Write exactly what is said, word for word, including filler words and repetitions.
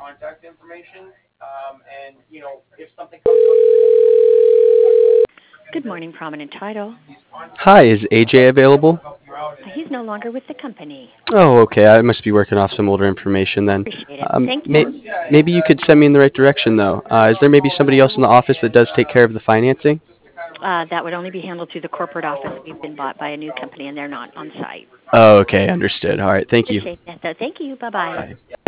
contact information. Um, and you know, if something comes up, Good morning, Prominent Title. Hi, is A J available? help you out. Uh, He's no longer with the company. Oh, okay. I must be working off some older information then. Appreciate it. Um, Thank may, you. maybe you could send me in the right direction though. Uh, is there maybe somebody else in the office that does take care of the financing? Uh, that would only be handled through the corporate office. We've been bought by a new company, and they're not on site. Oh, okay. Understood. All right. Thank you. Appreciate that, though. Thank you. Bye bye. Bye.